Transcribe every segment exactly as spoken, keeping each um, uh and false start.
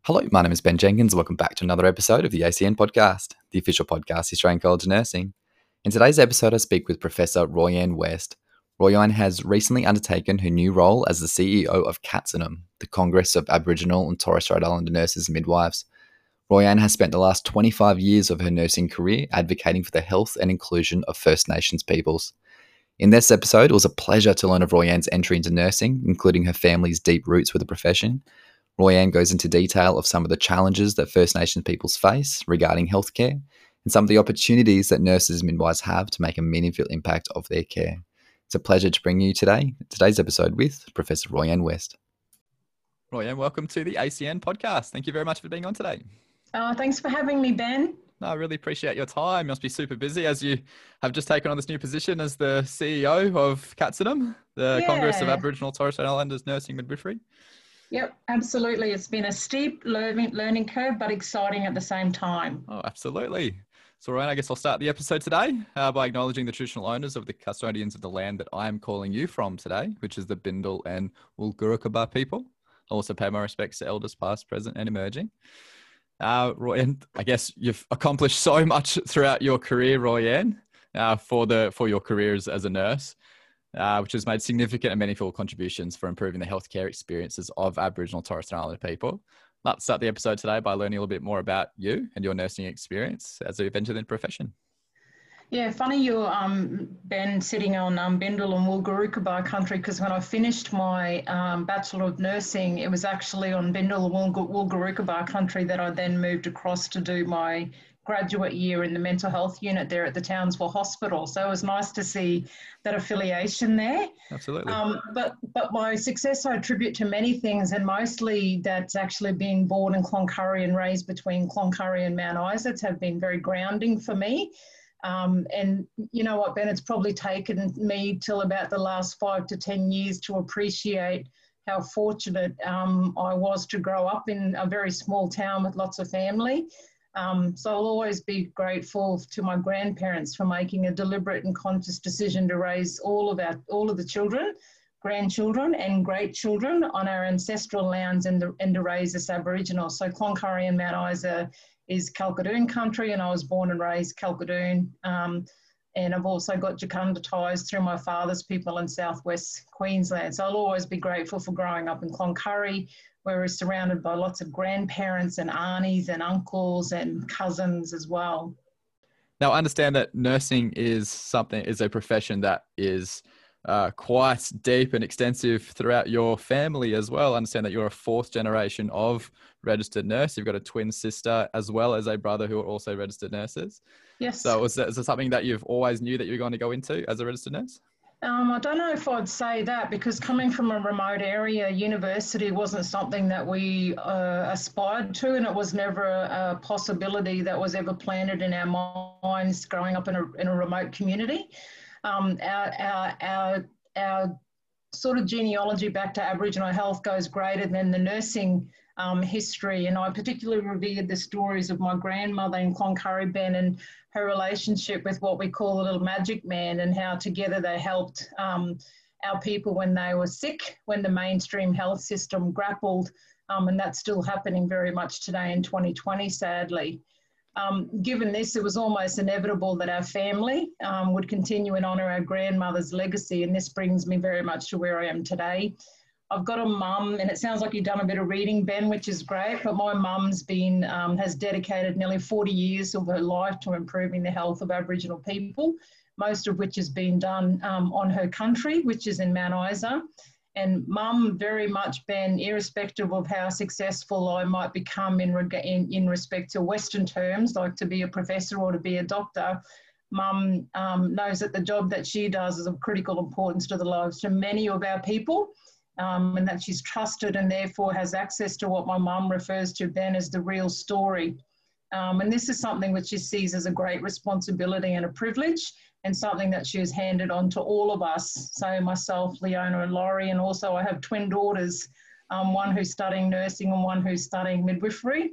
Hello, my name is Ben Jenkins. Welcome back to another episode of the A C N podcast, the official podcast of the Australian College of Nursing. In today's episode, I speak with Professor Royanne West. Royanne has recently undertaken her new role as the C E O of CATSINUM, the Congress of Aboriginal and Torres Strait Islander Nurses and Midwives. Royanne has spent the last twenty-five years of her nursing career advocating for the health and inclusion of First Nations peoples. In this episode, it was a pleasure to learn of Royanne's entry into nursing, including her family's deep roots with the profession. Royanne goes into detail of some of the challenges that First Nations peoples face regarding healthcare and some of the opportunities that nurses and midwives have to make a meaningful impact of their care. It's a pleasure to bring you today today's episode with Professor Royanne West. Royanne, welcome to the A C N podcast. Thank you very much for being on today. Oh, thanks for having me, Ben. No, I really appreciate your time. You must be super busy as you have just taken on this new position as the C E O of CATSINUM, the Yeah. Congress of Aboriginal Torres Strait Islanders Nursing Midwifery. Yep, absolutely. It's been a steep learning learning curve, but exciting at the same time. Oh, absolutely. So, Ryan, I guess I'll start the episode today uh, by acknowledging the traditional owners of the custodians of the land that I am calling you from today, which is the Bindal and Woolgurukaba people. I also pay my respects to elders past, present, and emerging. Uh, Royanne, I guess you've accomplished so much throughout your career, Royanne, uh, for the for your careers as a nurse. Uh, which has made significant and meaningful contributions for improving the healthcare experiences of Aboriginal Torres Strait Islander people. Let's start the episode today by learning a little bit more about you and your nursing experience as you've entered the profession. Yeah, funny you're, um, Ben, sitting on um, Bindal and Woolgurukaba country, because when I finished my um, Bachelor of Nursing, it was actually on Bindal and Woolgurukaba country that I then moved across to do my graduate year in the mental health unit there at the Townsville Hospital. So it was nice to see that affiliation there. Absolutely. Um, but but my success I attribute to many things, and mostly that's actually being born in Cloncurry and raised between Cloncurry and Mount Isa have been very grounding for me. Um, and you know what, Ben, it's probably taken me till about the last five to ten years to appreciate how fortunate um, I was to grow up in a very small town with lots of family. Um, so I'll always be grateful to my grandparents for making a deliberate and conscious decision to raise all of our, all of the children, grandchildren and great children on our ancestral lands and, the, and to raise us Aboriginal. So Cloncurry and Mount Isa is Kalkadoon country, and I was born and raised Kalkadoon. Um, and I've also got Jacunda ties through my father's people in southwest Queensland. So I'll always be grateful for growing up in Cloncurry, where we're surrounded by lots of grandparents and aunties and uncles and cousins as well. Now, I understand that nursing is something, is a profession that is uh, quite deep and extensive throughout your family as well. I understand that you're a fourth generation of registered nurse. You've got a twin sister as well as a brother who are also registered nurses. Yes. So is that, is that something that you've always knew that you were going to go into as a registered nurse? Um, I don't know if I'd say that, because coming from a remote area, university wasn't something that we uh, aspired to, and it was never a, a possibility that was ever planted in our minds growing up in a, in a remote community. Um, our, our, our, our sort of genealogy back to Aboriginal health goes greater than the nursing um, history, and I particularly revered the stories of my grandmother in Cloncurry, Ben, and her relationship with what we call the little magic man, and how together they helped um, our people when they were sick, when the mainstream health system grappled, um, and that's still happening very much today in twenty twenty, sadly. Um, given this, it was almost inevitable that our family um, would continue and honour our grandmother's legacy, and this brings me very much to where I am today. I've got a mum, and it sounds like you've done a bit of reading, Ben, which is great, but my mum's been, um, has dedicated nearly forty years of her life to improving the health of Aboriginal people, most of which has been done um, on her country, which is in Mount Isa. And mum very much, Ben, irrespective of how successful I might become in, in, in respect to Western terms, like to be a professor or to be a doctor, mum um, knows that the job that she does is of critical importance to the lives of many of our people. Um, and that she's trusted and therefore has access to what my mum refers to, Ben, as the real story. Um, and this is something which she sees as a great responsibility and a privilege, and something that she has handed on to all of us. So myself, Leona and Laurie, and also I have twin daughters, um, one who's studying nursing and one who's studying midwifery.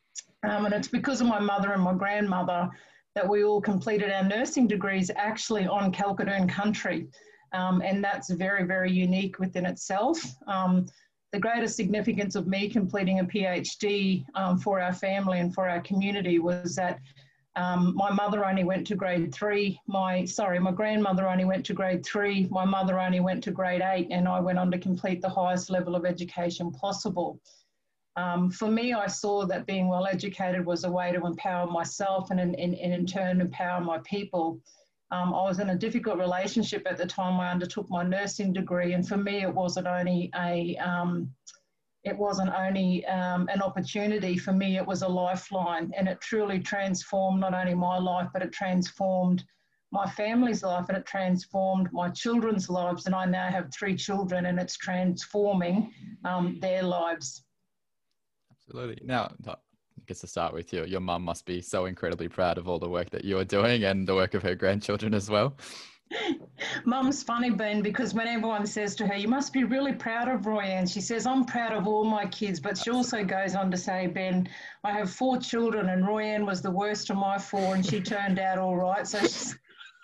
Um, and it's because of my mother and my grandmother that we all completed our nursing degrees actually on Kalkadoon country. Um, and that's very, very unique within itself. Um, the greatest significance of me completing a PhD um, for our family and for our community was that um, my mother only went to grade three. My, sorry, my grandmother only went to grade three. My mother only went to grade eight, and I went on to complete the highest level of education possible. Um, for me, I saw that being well educated was a way to empower myself and in, in, in turn empower my people. Um, I was in a difficult relationship at the time I undertook my nursing degree, and for me it wasn't only a um, it wasn't only um, an opportunity. For me it was a lifeline, and it truly transformed not only my life, but it transformed my family's life, and it transformed my children's lives, and I now have three children, and it's transforming um, their lives. Absolutely. Now, I guess to start with, you, your mum must be so incredibly proud of all the work that you're doing and the work of her grandchildren as well. Mum's funny, Ben, because when everyone says to her, you must be really proud of Royanne, she says, I'm proud of all my kids. But she also goes on to say, Ben, I have four children and Royanne was the worst of my four and she turned out all right. So she's...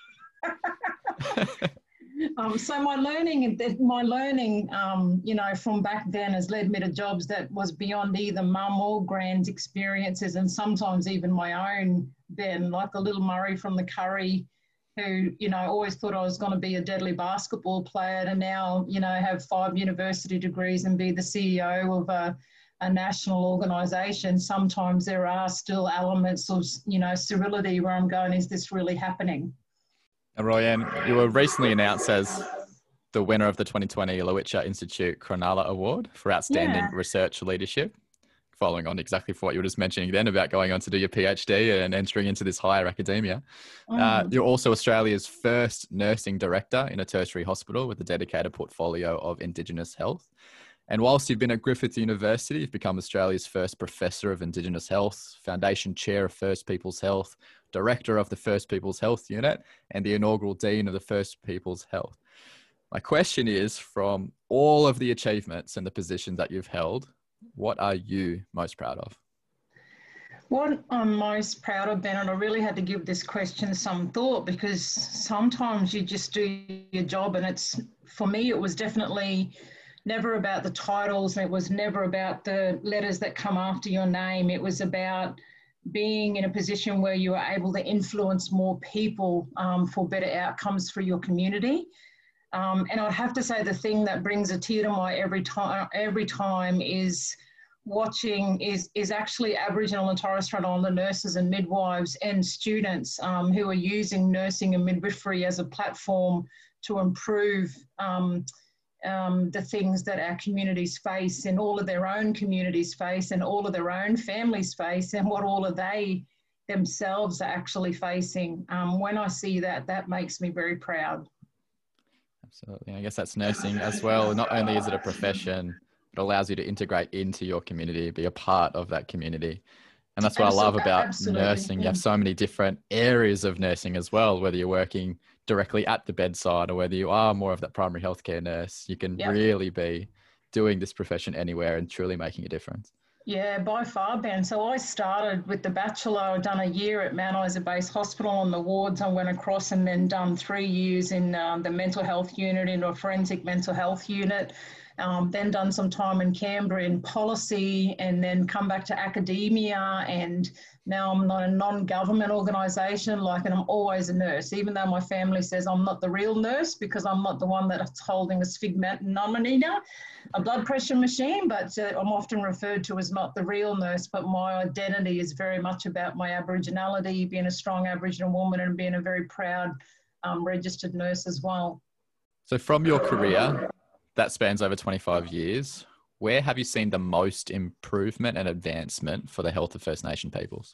Um, so my learning, my learning, um, you know, from back then has led me to jobs that was beyond either mum or grand's experiences, and sometimes even my own. Then, like the little Murray from the Curry, who, you know, always thought I was going to be a deadly basketball player, and now, you know, have five university degrees and be the C E O of a, a national organisation. Sometimes there are still elements of, you know, sterility where I'm going, is this really happening? And Royanne, you were recently announced as the winner of the twenty twenty Lowitja Institute Cronulla Award for Outstanding Yeah. Research Leadership, following on exactly for what you were just mentioning then about going on to do your PhD and entering into this higher academia. Mm. Uh, you're also Australia's first nursing director in a tertiary hospital with a dedicated portfolio of Indigenous health. And whilst you've been at Griffith University, you've become Australia's first Professor of Indigenous Health, Foundation Chair of First Peoples Health, Director of the First Peoples Health Unit, and the inaugural Dean of the First Peoples Health. My question is, from all of the achievements and the positions that you've held, what are you most proud of? What I'm most proud of, Ben, and I really had to give this question some thought, because sometimes you just do your job, and it's, for me, it was definitely never about the titles. It was never about the letters that come after your name. It was about being in a position where you are able to influence more people um, for better outcomes for your community. Um, and I'd have to say the thing that brings a tear to my every time, every time is watching is is actually Aboriginal and Torres Strait Islander nurses and midwives and students um, who are using nursing and midwifery as a platform to improve um, um, the things that our communities face, and all of their own communities face, and all of their own families face, and what all of they themselves are actually facing. Um, when I see that, that makes me very proud. Absolutely. I guess that's nursing as well. Not only is it a profession, it allows you to integrate into your community, be a part of that community. And that's what Absolutely. I love about Absolutely. nursing. You have so many different areas of nursing as well, whether you're working directly at the bedside or whether you are more of that primary healthcare nurse. You can yep. really be doing this profession anywhere and truly making a difference. Yeah, by far, Ben. So I started with the bachelor. I'd done a year at Mount Isa Base Hospital on the wards. I went across and then done three years in um, the mental health unit, in a forensic mental health unit. Um, then done some time in Canberra in policy, and then come back to academia, and now I'm not a non-government organisation, like, and I'm always a nurse, even though my family says I'm not the real nurse because I'm not the one that's holding a sphygmomanometer, a blood pressure machine, but uh, I'm often referred to as not the real nurse. But my identity is very much about my Aboriginality, being a strong Aboriginal woman and being a very proud um, registered nurse as well. So from your career, that spans over twenty-five years, where have you seen the most improvement and advancement for the health of First Nation peoples?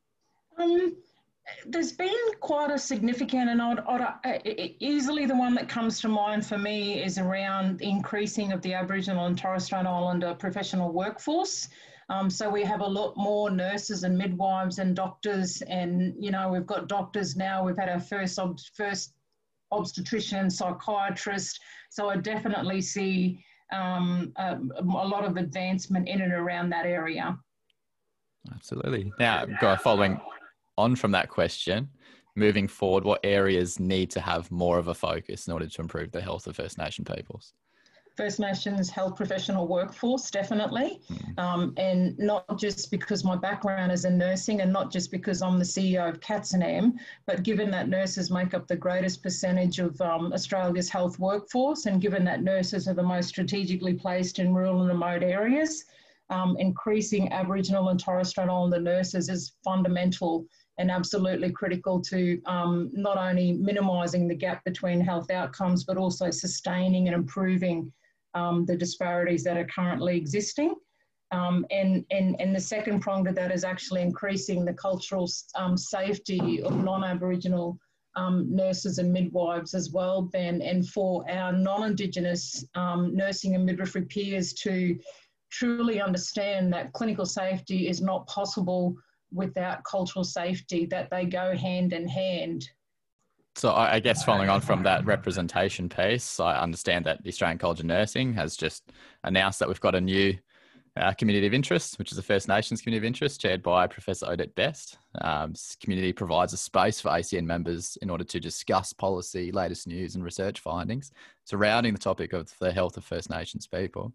Um, there's been quite a significant, and I'd, I'd, easily the one that comes to mind for me is around the increasing of the Aboriginal and Torres Strait Islander professional workforce. Um, so we have a lot more nurses and midwives and doctors, and, you know, we've got doctors now. We've had our first ob- first obstetrician, psychiatrist. So I definitely see um, a, a lot of advancement in and around that area. Absolutely. Now, following on from that question, moving forward, what areas need to have more of a focus in order to improve the health of First Nation peoples? First Nations health professional workforce, definitely. Mm. Um, and not just because my background is in nursing and not just because I'm the C E O of Katzenham, but given that nurses make up the greatest percentage of um, Australia's health workforce, and given that nurses are the most strategically placed in rural and remote areas, um, increasing Aboriginal and Torres Strait Islander nurses is fundamental and absolutely critical to um, not only minimising the gap between health outcomes, but also sustaining and improving um, the disparities that are currently existing. Um, and, and, and the second prong to that is actually increasing the cultural um, safety of non-Aboriginal um, nurses and midwives as well, Ben, and for our non-Indigenous um, nursing and midwifery peers to truly understand that clinical safety is not possible without cultural safety, that they go hand in hand. So I guess following on from that representation piece, I understand that the Australian College of Nursing has just announced that we've got a new uh, community of interest, which is the First Nations community of interest, chaired by Professor Odette Best. Um, this community provides a space for A C N members in order to discuss policy, latest news and research findings surrounding the topic of the health of First Nations people.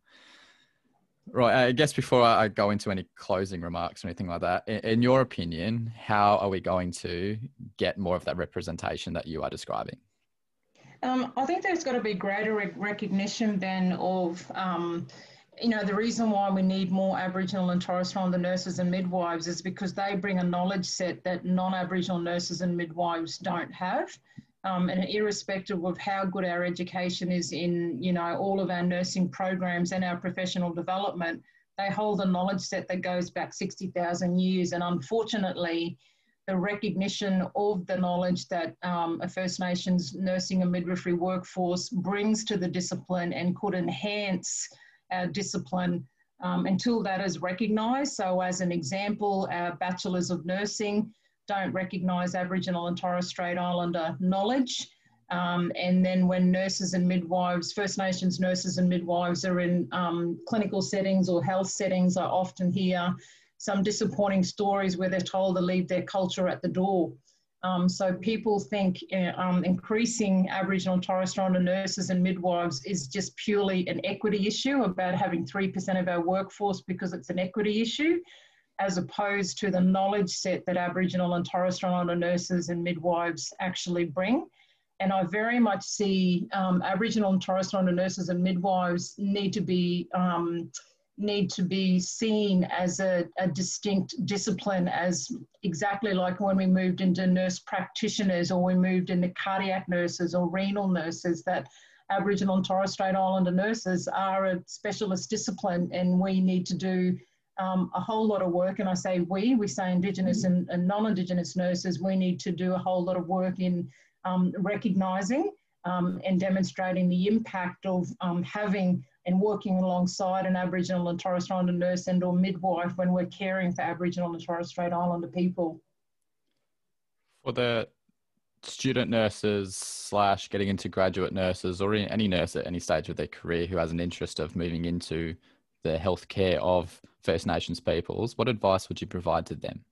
Right, I guess before I go into any closing remarks or anything like that, in your opinion, how are we going to get more of that representation that you are describing? Um, I think there's got to be greater recognition then of, um, you know, the reason why we need more Aboriginal and Torres Strait Islander nurses and midwives is because they bring a knowledge set that non-Aboriginal nurses and midwives don't have. Um, and irrespective of how good our education is in, you know, all of our nursing programs and our professional development, they hold a knowledge set that goes back sixty thousand years. And unfortunately, the recognition of the knowledge that um, a First Nations nursing and midwifery workforce brings to the discipline and could enhance our discipline um, until that is recognised. So as an example, our Bachelors of Nursing don't recognise Aboriginal and Torres Strait Islander knowledge. Um, and then when nurses and midwives, First Nations nurses and midwives are in um, clinical settings or health settings, I often hear some disappointing stories where they're told to leave their culture at the door. Um, so people think uh, um, increasing Aboriginal and Torres Strait Islander nurses and midwives is just purely an equity issue about having three percent of our workforce because it's an equity issue, as opposed to the knowledge set that Aboriginal and Torres Strait Islander nurses and midwives actually bring. And I very much see um, Aboriginal and Torres Strait Islander nurses and midwives need to be um, need to be seen as a, a distinct discipline, as exactly like when we moved into nurse practitioners or we moved into cardiac nurses or renal nurses, that Aboriginal and Torres Strait Islander nurses are a specialist discipline, and we need to do Um, a whole lot of work. And I say we, we say Indigenous and, and non-Indigenous nurses, we need to do a whole lot of work in um, recognising um, and demonstrating the impact of um, having and working alongside an Aboriginal and Torres Strait Islander nurse and or midwife when we're caring for Aboriginal and Torres Strait Islander people. For the student nurses slash getting into graduate nurses or any nurse at any stage of their career who has an interest of moving into the healthcare of First Nations peoples, what advice would you provide to them?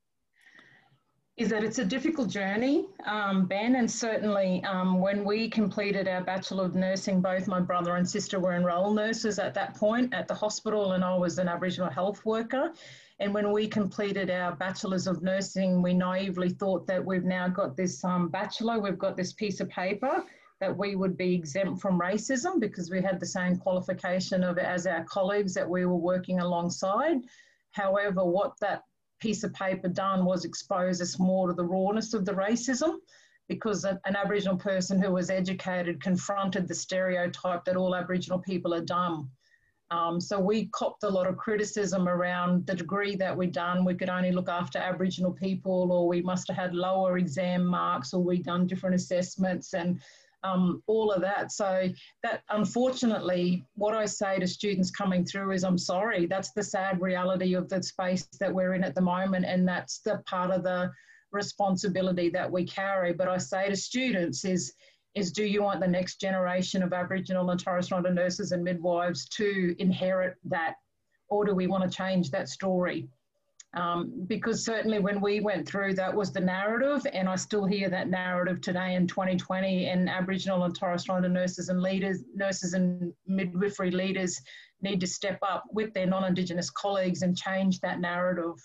Is that it's a difficult journey, um, Ben, and certainly um, when we completed our Bachelor of Nursing, both my brother and sister were enrolled nurses at that point at the hospital, and I was an Aboriginal health worker. And when we completed our Bachelors of Nursing, we naively thought that we've now got this um, bachelor, we've got this piece of paper that we would be exempt from racism because we had the same qualification of as our colleagues that we were working alongside. However, what that piece of paper done was expose us more to the rawness of the racism, because an Aboriginal person who was educated confronted the stereotype that all Aboriginal people are dumb. Um, so we copped a lot of criticism around the degree that we'd done. We could only look after Aboriginal people, or we must have had lower exam marks, or we'd done different assessments and Um, all of that. So that, unfortunately, what I say to students coming through is, I'm sorry, that's the sad reality of the space that we're in at the moment, and that's the part of the responsibility that we carry. But I say to students is, is do you want the next generation of Aboriginal and Torres Strait Islander nurses and midwives to inherit that, or do we want to change that story? Um, because certainly when we went through, that was the narrative, and I still hear that narrative today in twenty twenty, and Aboriginal and Torres Strait Islander nurses and leaders, nurses and midwifery leaders need to step up with their non-Indigenous colleagues and change that narrative.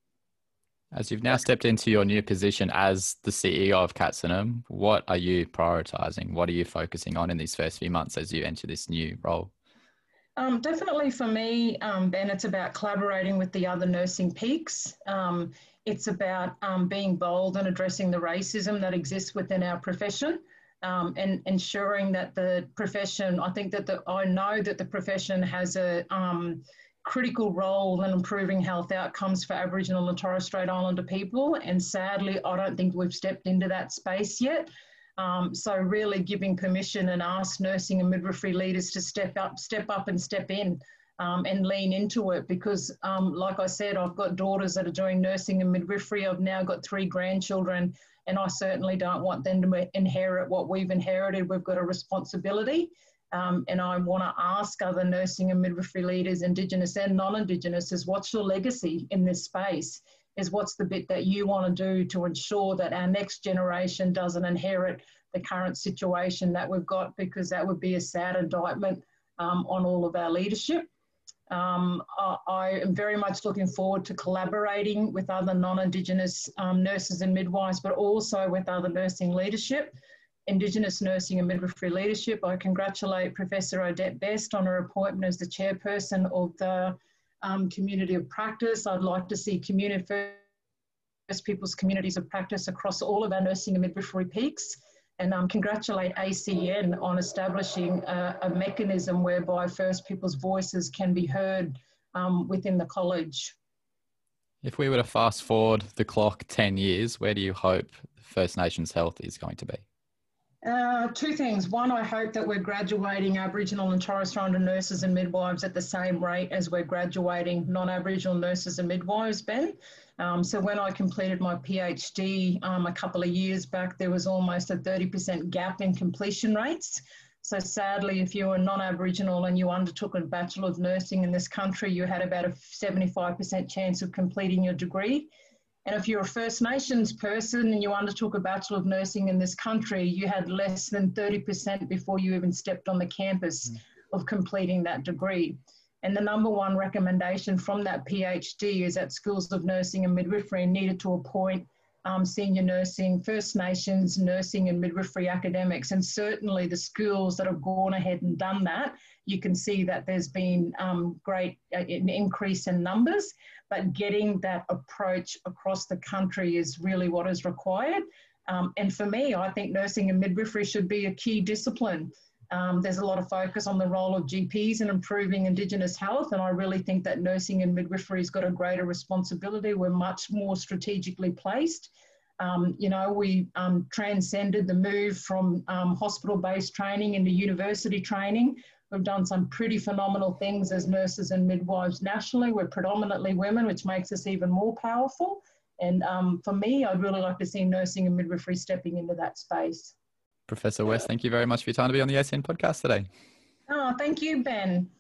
As you've now stepped into your new position as the C E O of Katsunum, what are you prioritising? What are you focusing on in these first few months as you enter this new role? Um, definitely for me, um, Ben, it's about collaborating with the other nursing peaks. Um, it's about um, being bold and addressing the racism that exists within our profession, um, and ensuring that the profession, I think that the, I know that the profession has a um, critical role in improving health outcomes for Aboriginal and Torres Strait Islander people. And sadly, I don't think we've stepped into that space yet. Um, so really giving permission and ask nursing and midwifery leaders to step up, step up and step in um, and lean into it, because um, like I said, I've got daughters that are doing nursing and midwifery. I've now got three grandchildren, and I certainly don't want them to inherit what we've inherited. We've got a responsibility, um, and I want to ask other nursing and midwifery leaders, Indigenous and non-Indigenous, is what's your legacy in this space? Is what's the bit that you want to do to ensure that our next generation doesn't inherit the current situation that we've got, because that would be a sad indictment um, on all of our leadership. Um, I, I am very much looking forward to collaborating with other non-Indigenous um, nurses and midwives, but also with other nursing leadership, Indigenous nursing and midwifery leadership. I congratulate Professor Odette Best on her appointment as the chairperson of the Um, community of practice. I'd like to see community First Peoples communities of practice across all of our nursing and midwifery peaks, and um, congratulate A C N on establishing a, a mechanism whereby First Peoples voices can be heard um, within the college. If we were to fast forward the clock ten years, where do you hope First Nations health is going to be? Uh, two things. One, I hope that we're graduating Aboriginal and Torres Strait Islander nurses and midwives at the same rate as we're graduating non-Aboriginal nurses and midwives, Ben. Um, so when I completed my PhD um, a couple of years back, there was almost a thirty percent gap in completion rates. So sadly, if you were non-Aboriginal and you undertook a Bachelor of Nursing in this country, you had about a seventy-five percent chance of completing your degree. And if you're a First Nations person and you undertook a Bachelor of Nursing in this country, you had less than thirty percent before you even stepped on the campus mm. of completing that degree. And the number one recommendation from that PhD is that schools of nursing and midwifery needed to appoint um, senior nursing, First Nations nursing and midwifery academics. And certainly the schools that have gone ahead and done that, you can see that there's been um, great uh, an increase in numbers, but getting that approach across the country is really what is required. Um, and for me, I think nursing and midwifery should be a key discipline. Um, there's a lot of focus on the role of G Ps in improving Indigenous health, and I really think that nursing and midwifery has got a greater responsibility. We're much more strategically placed. Um, you know, we um, transcended the move from um, hospital-based training into university training. We've done some pretty phenomenal things as nurses and midwives nationally. We're predominantly women, which makes us even more powerful. And um, for me, I'd really like to see nursing and midwifery stepping into that space. Professor West, thank you very much for your time to be on the A C N podcast today. Oh, thank you, Ben.